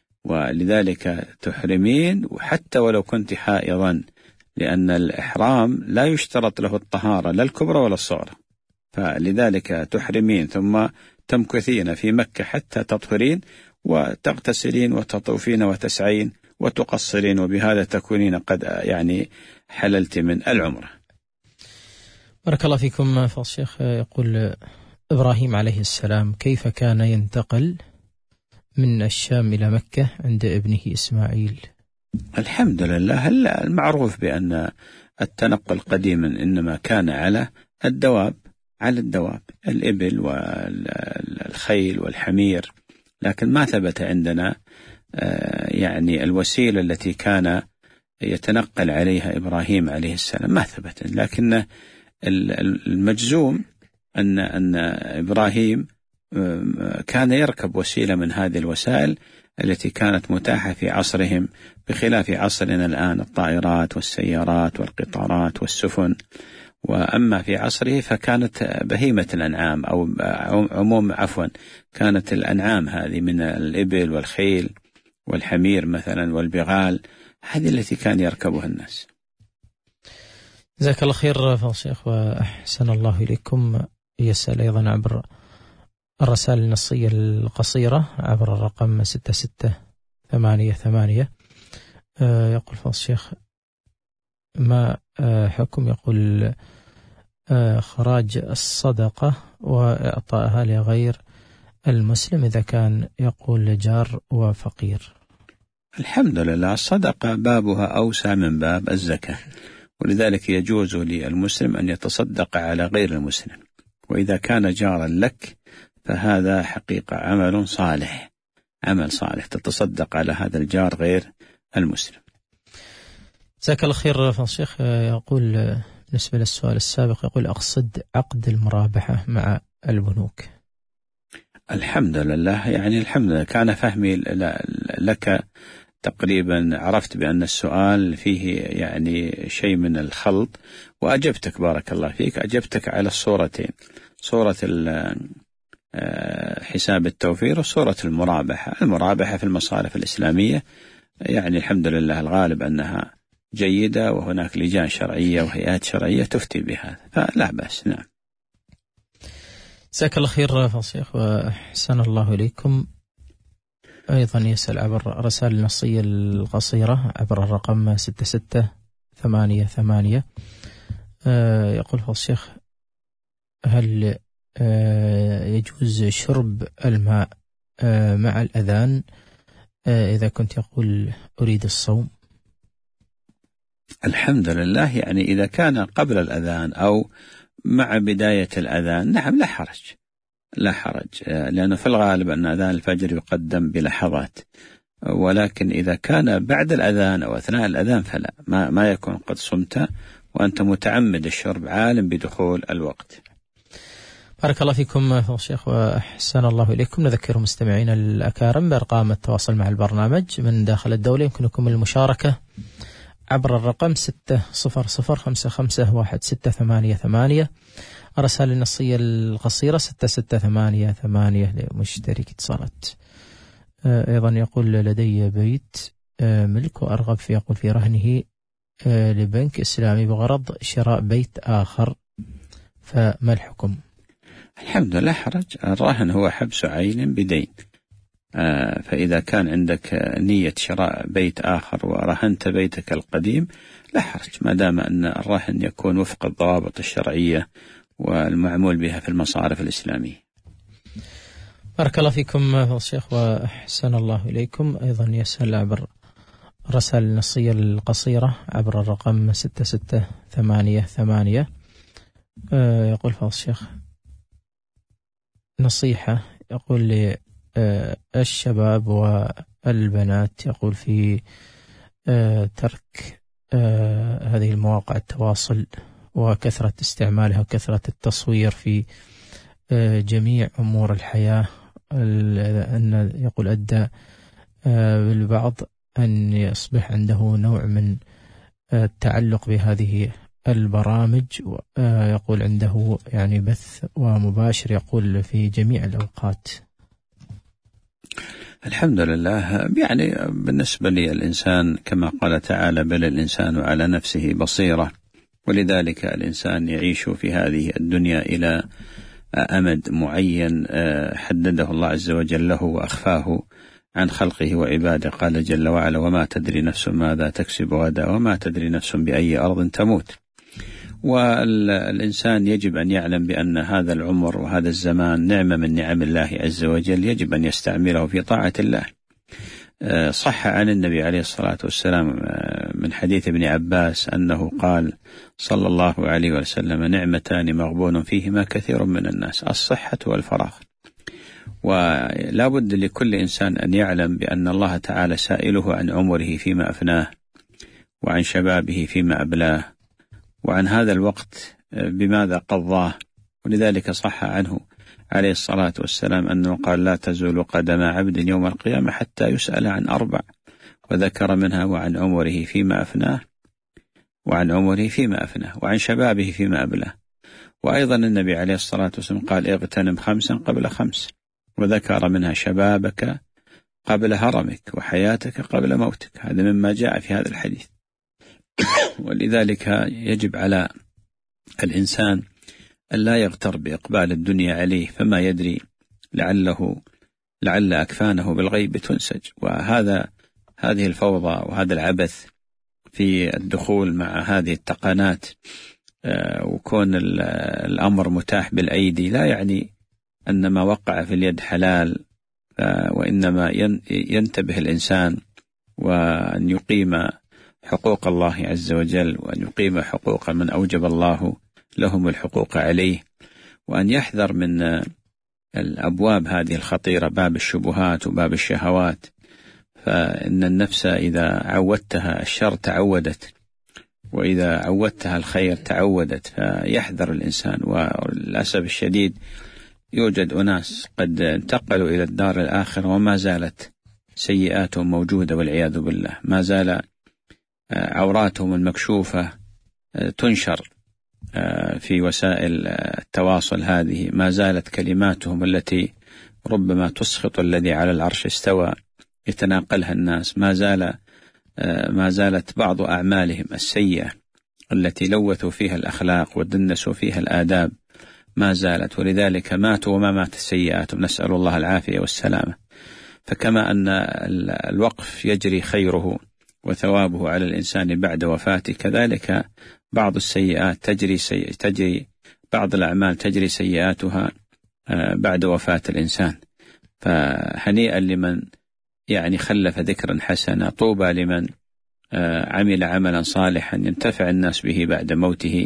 ولذلك تحرمين وحتى ولو كنت حائضا، لأن الإحرام لا يشترط له الطهارة لا الكبرى ولا الصغرى، فلذلك تحرمين ثم تمكثين في مكة حتى تطهرين وتغتسلين وتطوفين وتسعين وتقصرين، وبهذا تكونين قد يعني حللت من العمرة. بارك الله فيكم. فالشيخ يقول إبراهيم عليه السلام كيف كان ينتقل من الشام إلى مكة عند ابنه إسماعيل؟ الحمد لله، المعروف بأن التنقل قديما إنما كان على الدواب على الدواب الإبل والخيل والحمير، لكن ما ثبت عندنا يعني الوسيلة التي كان يتنقل عليها إبراهيم عليه السلام ما ثبت، لكن المجزوم أن أن إبراهيم كان يركب وسيلة من هذه الوسائل التي كانت متاحة في عصرهم، بخلاف عصرنا الآن الطائرات والسيارات والقطارات والسفن. وأما في عصره فكانت بهيمة الأنعام أو عموم عفوا كانت الأنعام هذه من الإبل والخيل والحمير مثلا والبغال، هذه التي كان يركبها الناس. جزاك الله خير فضيلة الشيخ وأحسن الله إليكم. يسأل أيضا عبر الرسائل النصية القصيرة عبر الرقم ستة ستة ثمانية ثمانية. يقول فضيلة الشيخ ما حكم يقول خراج الصدقة وإعطائها لغير المسلم إذا كان يقول جار وفقير؟ الحمد لله، الصدقة بابها أوسع من باب الزكاة، ولذلك يجوز للمسلم أن يتصدق على غير المسلم، وإذا كان جارا لك فهذا حقيقة عمل صالح عمل صالح تتصدق على هذا الجار غير المسلم. جزاك الله خير فضيلة الشيخ. يقول بالنسبة للسؤال السابق يقول أقصد عقد المرابحة مع البنوك. الحمد لله، يعني الحمد لله كان فهمي لك تقريبا، عرفت بأن السؤال فيه يعني شيء من الخلط وأجبتك بارك الله فيك، أجبتك على الصورتين، صورة حساب التوفير وصورة المرابحة. المرابحة في المصارف الإسلامية يعني الحمد لله الغالب أنها جيدة، وهناك لجان شرعية وهيئات شرعية تفتي بهذا، فلا بأس. نعم. جزاك الله خير فضيلة الشيخ وأحسن الله إليكم. أيضا يسأل عبر رسائل النصية القصيرة عبر الرقم ستة ستة ثمانية ثمانية. يقول فضيلة الشيخ هل يجوز شرب الماء مع الأذان إذا كنت يقول أريد الصوم؟ الحمد لله، يعني إذا كان قبل الأذان أو مع بداية الأذان نعم لا حرج لا حرج لأنه في الغالب أن أذان الفجر يقدم بلحظات، ولكن إذا كان بعد الأذان أو أثناء الأذان فلا، ما, ما يكون قد صمت وأنت متعمد الشرب عالم بدخول الوقت. بارك الله فيكم فضيلة الشيخ وأحسن الله إليكم. نذكر مستمعين الأكارم بأرقام التواصل مع البرنامج من داخل الدولة، يمكنكم المشاركة عبر الرقم ستة صفر صفر خمسة خمسة واحد ستة ثمانية ثمانية. الرسائل النصية القصيرة ستة ستة ثمانية ثمانية لمشترك اتصالات. أيضا يقول لدي بيت ملك وأرغب في يقول في رهنه لبنك إسلامي بغرض شراء بيت آخر، فما الحكم؟ الحمد لله حرج، الرهن هو حبس عين بدين، فإذا كان عندك نية شراء بيت آخر ورهنت بيتك القديم لا حرج، ما دام أن الرهن يكون وفق الضوابط الشرعية والمعمول بها في المصارف الإسلامية. بارك الله فيكم فضيلة الشيخ وأحسن الله إليكم. أيضا يسأل عبر الرسائل النصية القصيرة عبر الرقم ستة ستة ثمانية ثمانية. يقول فضيلة الشيخ نصيحة يقول لي الشباب والبنات يقول في ترك هذه المواقع التواصل وكثرة استعمالها وكثرة التصوير في جميع أمور الحياة، أن يقول أدى بالبعض أن يصبح عنده نوع من التعلق بهذه البرامج، يقول عنده يعني بث ومباشر يقول في جميع الأوقات. الحمد لله. يعني بالنسبة لي الإنسان كما قال تعالى بل الإنسان على نفسه بصيرة، ولذلك الإنسان يعيش في هذه الدنيا إلى أمد معين حدده الله عز وجل له وأخفاه عن خلقه وعباده. قال جل وعلا وما تدري نفس ماذا تكسب غدا وما تدري نفس بأي أرض تموت. والإنسان يجب أن يعلم بأن هذا العمر وهذا الزمان نعمة من نعم الله عز وجل، يجب أن يستعمله في طاعة الله. صح عن النبي عليه الصلاة والسلام من حديث ابن عباس أنه قال صلى الله عليه وسلم نعمتان مغبون فيهما كثير من الناس، الصحة والفراغ. ولا بد لكل إنسان أن يعلم بأن الله تعالى سائله عن عمره فيما أفناه، وعن شبابه فيما أبلاه، وعن هذا الوقت بماذا قضاه. ولذلك صح عنه عليه الصلاة والسلام أنه قال لا تزول قدم عبد يوم القيامة حتى يسأل عن أربع، وذكر منها وعن عمره فيما أفناه، وعن عمره فيما أفناه، وعن شبابه فيما أبلاه. وأيضا النبي عليه الصلاة والسلام قال اغتنم خمسا قبل خمس، وذكر منها شبابك قبل هرمك وحياتك قبل موتك. هذا مما جاء في هذا الحديث. ولذلك يجب على الإنسان أن لا يغتر بإقبال الدنيا عليه، فما يدري لعله لعل أكفانه بالغيب تنسج. وهذا هذه الفوضى وهذا العبث في الدخول مع هذه التقنات وكون الأمر متاح بالأيدي لا يعني أن ما وقع في اليد حلال، وإنما ينتبه الإنسان وأن يقيم حقوق الله عز وجل، وأن يقيم حقوق من أوجب الله لهم الحقوق عليه، وأن يحذر من الأبواب هذه الخطيرة، باب الشبهات وباب الشهوات. فإن النفس إذا عودتها الشر تعودت، وإذا عودتها الخير تعودت. فيحذر الإنسان. وللأسف الشديد يوجد أناس قد انتقلوا إلى الدار الآخرة وما زالت سيئاتهم موجودة والعياذ بالله، ما زال عوراتهم المكشوفة تنشر في وسائل التواصل هذه، ما زالت كلماتهم التي ربما تسخط الذي على العرش استوى يتناقلها الناس، ما زال ما زالت بعض أعمالهم السيئة التي لوثوا فيها الأخلاق ودنسوا فيها الآداب ما زالت. ولذلك ماتوا وما مات السيئات، نسأل الله العافية والسلامة. فكما أن الوقف يجري خيره وثوابه على الإنسان بعد وفاته، كذلك بعض السيئات تجري سي... تجري بعض الأعمال تجري سيئاتها بعد وفاة الإنسان. فهنيئا لمن يعني خلف ذكرا حسنا، طوبى لمن عمل عملا صالحا ينتفع الناس به بعد موته،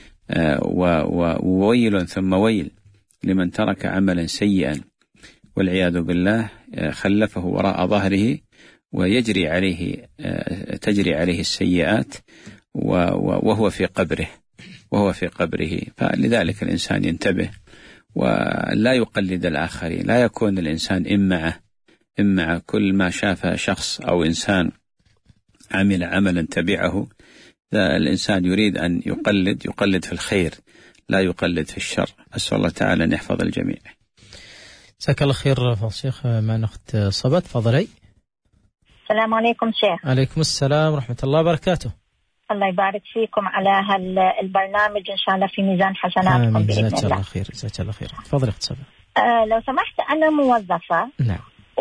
وويل ثم ويل لمن ترك عملا سيئا والعياذ بالله خلفه وراء ظهره ويجري عليه تجري عليه السيئات وهو في قبره وهو في قبره. فلذلك الإنسان ينتبه ولا يقلد الآخرين، لا يكون الإنسان إمعه إمع كل ما شاف شخص أو إنسان عمل عملا تبعه. الإنسان يريد أن يقلد يقلد في الخير لا يقلد في الشر. أسأل الله تعالى أن يحفظ الجميع. جزاك الله خير فضل الشيخ. معنا أخت صبا، تفضلي. السلام عليكم شيخ. عليكم السلام ورحمة الله وبركاته. الله يبارك فيكم على هالبرنامج، إن شاء الله في ميزان حسناتكم بإذن الله. جزاك الله خير. جزاك الله خير. تفضلي أخت صبا. آه لو سمحت، أنا موظفة. نعم.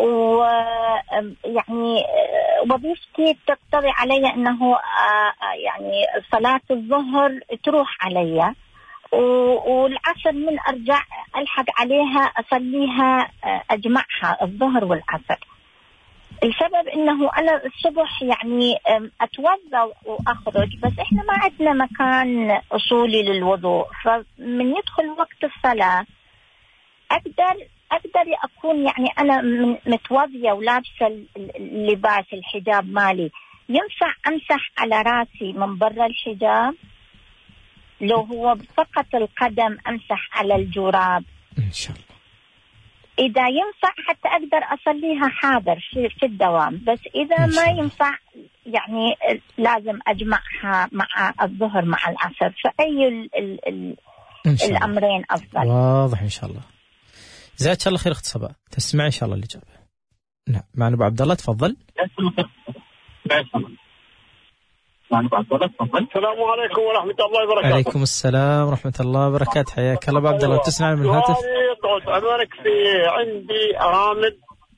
ويعني وظيفتي تقتضي علي أنه يعني صلاة الظهر تروح علي، والعصر من أرجع ألحق عليها أصليها أجمعها الظهر والعصر. السبب أنه أنا الصبح يعني أتوضأ وأخرج، بس إحنا ما عندنا مكان أصولي للوضوء، فمن يدخل وقت الصلاة أقدر أقدر أكون يعني أنا متوضية ولابسة اللباس الحجاب مالي، ينفع أمسح على رأسي من برا الحجاب؟ لو هو فقط القدم أمسح على الجراب إن شاء الله. إذا ينفع حتى أقدر أصليها حاضر في الدوام، بس إذا ما ينفع يعني لازم أجمعها مع الظهر مع العصر، فأي ال ال ال الأمرين أفضل؟ واضح إن شاء الله. جزاك الله خير أخت صبا، تسمع إن شاء الله الإجابة. نعم معنا أبو عبد الله، تفضل. السلام عليكم ورحمة الله وبركاته. عليكم السلام ورحمة الله وبركاته، حياك الله أبو عبد الله. تسمع من الهاتف؟ أمرك في عندي أرامل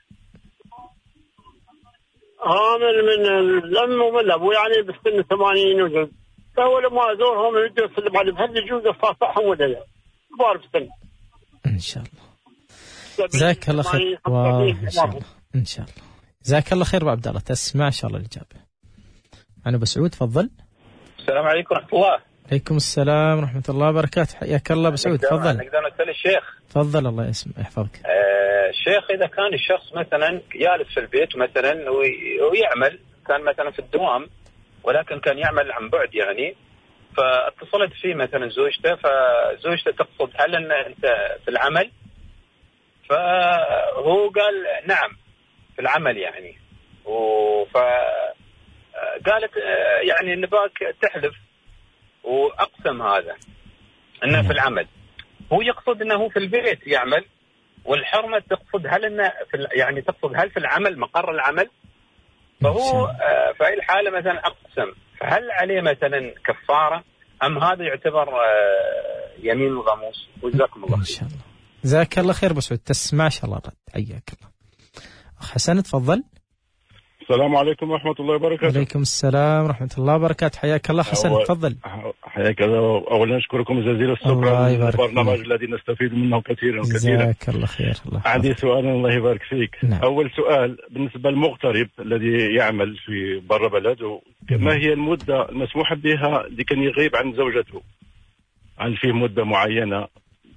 أرامل من الأم ومن الأبو، يعني بالسن ثمانين وجزء، فأول ما أزورهم يجوا يسلم عليهم، هل يجوز أفاصحهم ولا لا؟ كبار في السن. إن شاء الله. جزاك الله خير. واضح إن شاء الله. إن شاء الله. جزاك الله خير أبو عبد الله، تسمع إن شاء الله الإجابة. أنا أبو سعود، تفضل. السلام عليكم ورحمة الله. عليكم السلام ورحمة الله وبركاته، حياك الله أبو سعود، تفضل. نقدر نسأل الشيخ؟ تفضل الله يسمع يحفظك. آه الشيخ، إذا كان الشخص مثلا جالس في البيت مثلا ويعمل، كان مثلا في الدوام ولكن كان يعمل عن بعد يعني، فاتصلت فيه مثلا زوجته، فزوجته تقصد هل أن أنت في العمل؟ فهو قال نعم في العمل يعني، وف قالت يعني نباك تحلف، وأقسم هذا أنه في العمل، هو يقصد أنه في البيت يعمل، والحرمة تقصد هل أنه في يعني تقصد هل في العمل مقر العمل، فهو في أي الحالة مثلا أقسم، فهل عليه مثلا كفارة أم هذا يعتبر يمين الغموس؟ وجزاكم الله إن شاء الله. جزاك الله خير بس تسمع إن شاء الله رد، حياك الله. أخ حسن، تفضل. السلام عليكم ورحمة الله وبركاته. عليكم السلام ورحمة الله وبركاته، حياك الله حسن، تفضل. حياك الله. أولا أشكركم جزيل الشكر على البرنامج الذي نستفيد منه كثيرا كثيرا. جزاك الله خير. الله عندي سؤال، الله يبارك فيك. نعم. أول سؤال بالنسبة للمغترب الذي يعمل في برا بلده، ما هي المدة المسموح بها لكي يغيب عن زوجته؟ هل فيه مدة معينة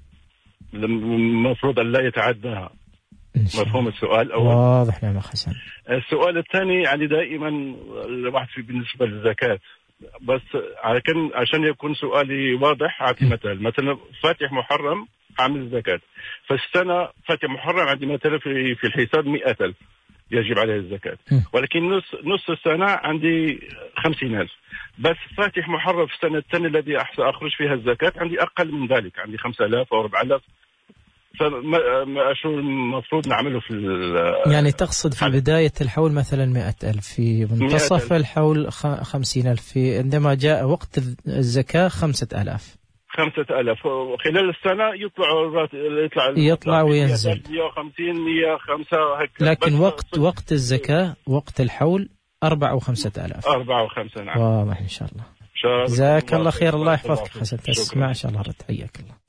المفروض أن لا يتعداها؟ مفهوم السؤال أول؟ واضح نعم حسن. السؤال الثاني، يعني دائما الواحد في بالنسبة للزكاة، بس عشان عشان يكون سؤالي واضح أعطي مثال. مثلا فاتح محرم عامل زكاة، فالسنة فاتح محرم عندي مثلا في في الحساب مئة ألف يجب عليه الزكاة، ولكن نص نص السنة عندي خمسين ألف، بس فاتح محرم في السنة الثانية الذي أخرج فيها الزكاة عندي أقل من ذلك، عندي خمسة آلاف أو أربعة آلاف، فما شو المفروض نعمله في يعني تقصد في بداية الحول مثلا مئة ألف، في منتصف الحول خمسين ألف، في عندما جاء وقت الزكاة خمسة آلاف خمسة آلاف، خلال السنة يطلع يطلع يطلع وينزل مئة وخمسين مئة وخمسة هكذا، لكن وقت وقت الزكاة وقت الحول أربعة وخمسة آلاف. أربعة وخمسة نعم. واضح إن شاء الله. جزاك الله خير، الله يحفظك حسن، تسمع إن شاء الله رد، حياك الله.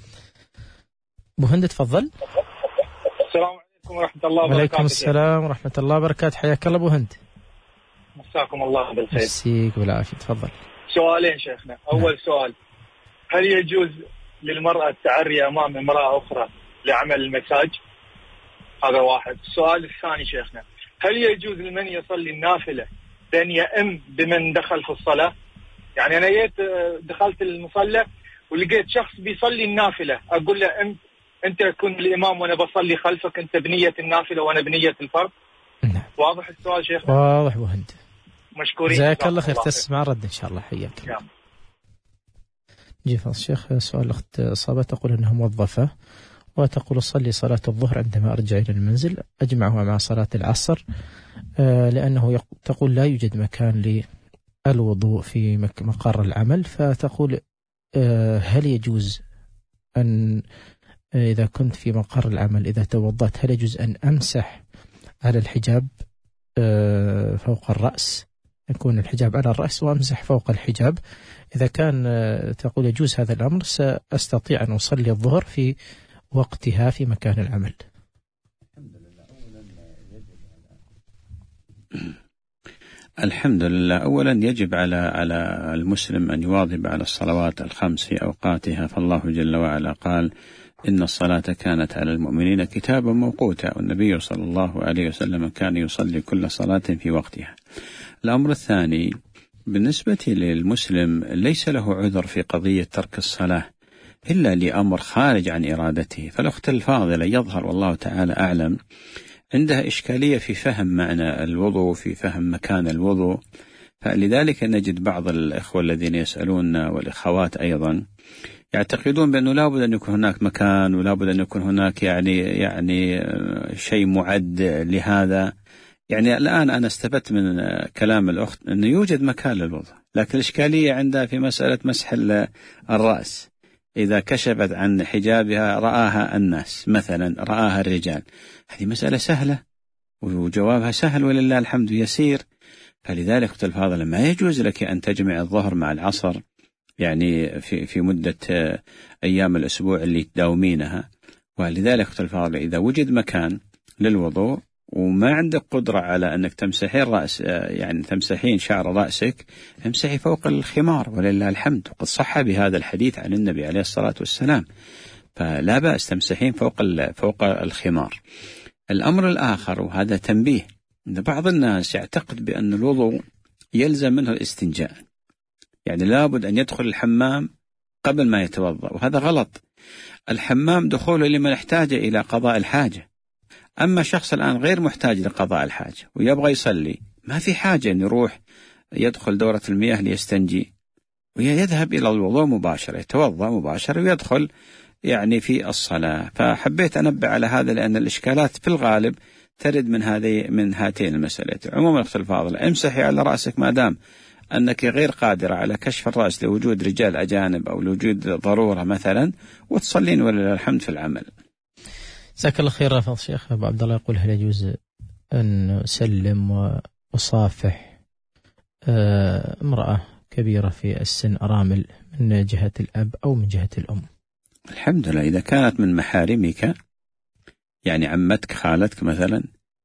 أبو هند، تفضل. السلام عليكم ورحمة الله وبركاته. وعليكم السلام ورحمة الله وبركاته، حياك الله أبو هند. مساكم الله بالخير. مسيك بالعافية، تفضل. سؤالين شيخنا. أول سؤال، هل يجوز للمرأة التعري أمام امرأة أخرى لعمل المساج؟ هذا واحد. السؤال الثاني شيخنا، هل يجوز لمن يصلي النافلة بأن يأم بمن دخل في الصلاة؟ يعني أنا جيت دخلت المصلى ولقيت شخص بيصلي النافلة، أقول له أنت أنت كن الإمام وأنا بصلي خلفك، أنت بنية النافلة وأنا بنية الفرض. نعم. واضح السؤال شيخنا؟ واضح أبو هند. مشكورين. جزاك الله خير، تسمع رد إن شاء الله، حياك الله. جي فضل الشيخ. سؤال الأخت صابة، تقول أنها موظفة وتقول أصلي صلاة الظهر عندما أرجع إلى المنزل، أجمعها مع صلاة العصر لأنه تقول لا يوجد مكان للوضوء في مقر العمل، فتقول هل يجوز أن إذا كنت في مقر العمل إذا توضأت هل يجوز أن أمسح على الحجاب فوق الرأس، يكون الحجاب على الرأس وأمسح فوق الحجاب؟ إذا كان تقول يجوز هذا الأمر سأستطيع أن أصلي الظهر في وقتها في مكان العمل. الحمد لله. أولا يجب على على المسلم أن يواظب على الصلوات الخمس في أوقاتها، فالله جل وعلا قال إن الصلاة كانت على المؤمنين كتابا موقوتا، والنبي صلى الله عليه وسلم كان يصلي كل صلاة في وقتها. الأمر الثاني، بالنسبة للمسلم ليس له عذر في قضية ترك الصلاة إلا لأمر خارج عن إرادته. فالأخت الفاضلة يظهر والله تعالى أعلم عندها إشكالية في فهم معنى الوضوء، في فهم مكان الوضوء، فلذلك نجد بعض الإخوة الذين يسألون والإخوات أيضا يعتقدون بأنه لا بد أن يكون هناك مكان ولا بد أن يكون هناك يعني يعني شيء معد لهذا. يعني الآن أنا استفدت من كلام الأخت أنه يوجد مكان للوضوء، لكن الإشكالية عندها في مسألة مسح الرأس. إذا كشفت عن حجابها رآها الناس مثلا، رآها الرجال، هذه مسألة سهلة وجوابها سهل ولله الحمد يسير. فلذلك أخت الفاضلة ما يجوز لك أن تجمع الظهر مع العصر يعني في في مدة أيام الأسبوع اللي تداومينها. ولذلك أخت الفاضلة إذا وجد مكان للوضوء وما عندك قدرة على أنك تمسحين رأس يعني تمسحين شعر رأسك، امسحي فوق الخمار ولله الحمد، وقد صح بهذا الحديث عن النبي عليه الصلاة والسلام، فلا بأس تمسحين فوق فوق الخمار. الأمر الآخر وهذا تنبيه، إن بعض الناس يعتقد بأن الوضوء يلزم منه الاستنجاء، يعني لابد أن يدخل الحمام قبل ما يتوضأ، وهذا غلط. الحمام دخوله لمن احتاج إلى قضاء الحاجة، أما شخص الآن غير محتاج لقضاء الحاجة ويبغى يصلي، ما في حاجة أن يروح يدخل دورة المياه ليستنجي، ويذهب إلى الوضوء مباشرة، يتوضأ مباشرة ويدخل يعني في الصلاة. فحبيت أنبه على هذا لأن الإشكالات في الغالب ترد من هذه من هاتين المسألتين. عموما الأخت الفاضلة امسحي على رأسك ما دام أنك غير قادرة على كشف الرأس لوجود رجال أجانب أو لوجود ضرورة مثلا، وتصلين ولله الحمد في العمل. جزاك الله خير. فضل الشيخ أبو عبد الله يقول هل يجوز أن أسلم وأصافح امرأة كبيرة في السن أرامل من جهة الأب أو من جهة الأم؟ الحمد لله إذا كانت من محارمك يعني عمتك خالتك مثلا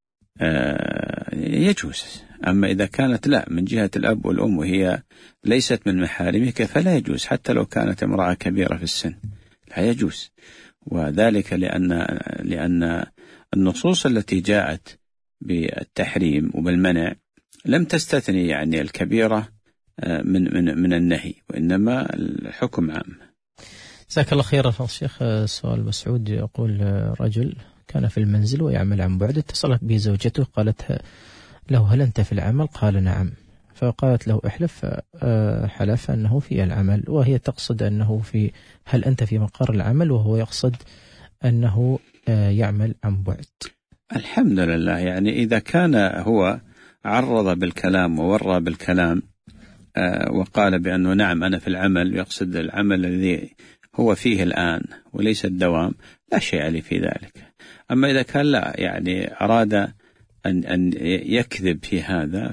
يجوز، أما إذا كانت لا من جهة الأب والأم وهي ليست من محارمك فلا يجوز، حتى لو كانت امرأة كبيرة في السن لا يجوز. وذلك لأن لأن النصوص التي جاءت بالتحريم وبالمنع لم تستثني يعني الكبيرة من من من النهي، وإنما الحكم عام. جزاك الله خير. فضل الشيخ سؤال مسعود يقول رجل كان في المنزل ويعمل عن بعد، اتصلت به زوجته قالت له هل أنت في العمل؟ قال نعم، فقالت له احلف، حلف أنه في العمل، وهي تقصد أنه في هل أنت في مقر العمل، وهو يقصد أنه يعمل عن بعد. الحمد لله، يعني إذا كان هو عرض بالكلام وورى بالكلام وقال بأنه نعم أنا في العمل، يقصد العمل الذي هو فيه الآن وليس الدوام، لا شيء عليه في ذلك. أما إذا كان لا يعني أراد أن أن يكذب في هذا،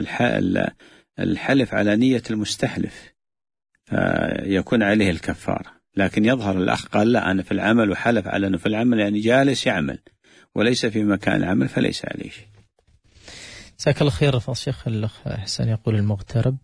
فالحلف على نية المستحلف فيكون عليه الكفارة. لكن يظهر الأخ قال لا أنا في العمل وحلف على أنه في العمل، يعني جالس يعمل وليس في مكان العمل، فليس عليه شيء. جزاك الله خير. فضل الشيخ الأخ حسن يقول المغترب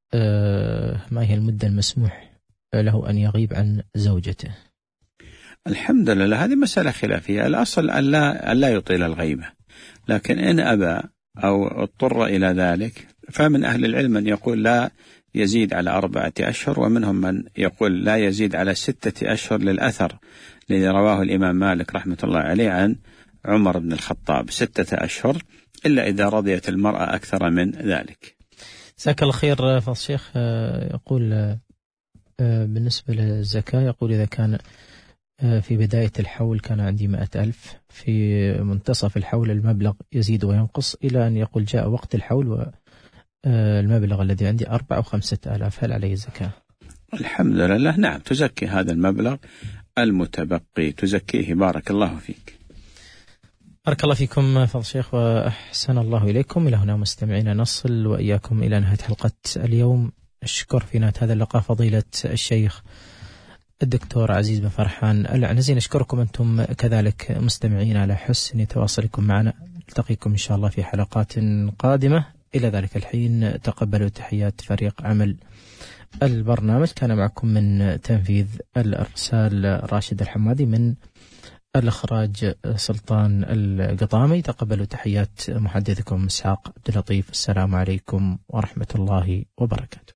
آه ما هي المدة المسموح له أن يغيب عن زوجته؟ الحمد لله هذه مسألة خلافية، الأصل أن لا, أن لا يطيل الغيبة، لكن إن أبى أو اضطر إلى ذلك فمن أهل العلم من يقول لا يزيد على أربعة أشهر، ومنهم من يقول لا يزيد على ستة أشهر للأثر الذي رواه الإمام مالك رحمة الله عليه عن عمر بن الخطاب، ستة أشهر إلا إذا رضيت المرأة أكثر من ذلك. جزاك الله خير. فضل الشيخ يقول بالنسبة للزكاة، يقول إذا كان في بداية الحول كان عندي مئة ألف، في منتصف الحول المبلغ يزيد وينقص إلى أن يقول جاء وقت الحول والمبلغ الذي عندي أربعة أو خمسة آلاف، هل عليه زكاة؟ الحمد لله نعم، تزكي هذا المبلغ المتبقي، تزكيه. بارك الله فيك. بارك الله فيكم فضل الشيخ وأحسن الله إليكم. إلى هنا مستمعينا نصل وإياكم إلى نهاية حلقة اليوم. أشكر في نهاية هذا اللقاء فضيلة الشيخ الدكتور عزيز بن فرحان العنزي. نشكركم أنتم كذلك مستمعين على حسن تواصلكم معنا. نلتقيكم إن شاء الله في حلقات قادمة. إلى ذلك الحين تقبلوا تحيات فريق عمل البرنامج. كان معكم من تنفيذ الإرسال راشد الحمادي، من الإخراج سلطان القطامي. تقبلوا تحيات محدثكم إسحاق عبد اللطيف. السلام عليكم ورحمة الله وبركاته.